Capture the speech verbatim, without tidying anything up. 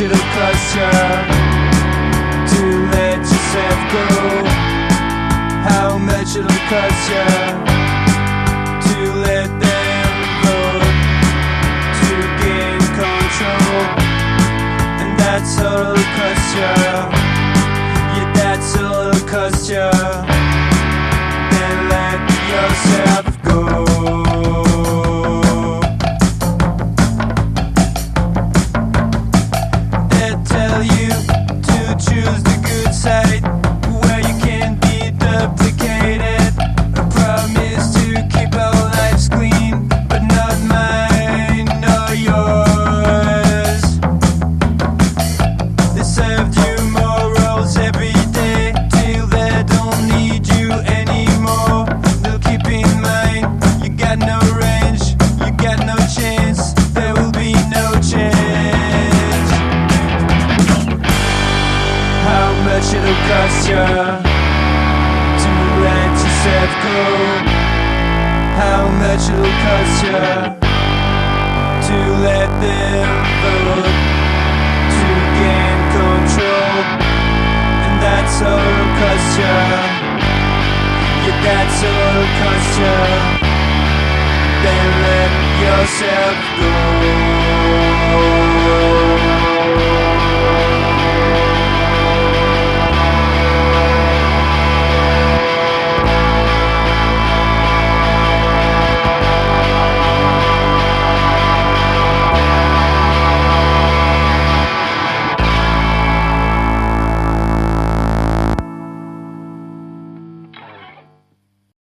much it'll cost you to let yourself go. How much it'll cost you to let them vote, to gain control. And that's all it'll cost you. Yeah, that's all it'll cost you. Then let yourself go. Choose the good side, where you can't be duplicated. I promise to keep our lives clean, but not mine or yours. They served you morals every day, till they don't need you anymore. They'll keep in mind, you got no range, you got no chance, there will be no change. How much it'll cost you to let yourself go. How much it'll cost you to let them vote, to gain control. And that's all it'll cost you. Yeah, that's all it'll cost you. Then let yourself go.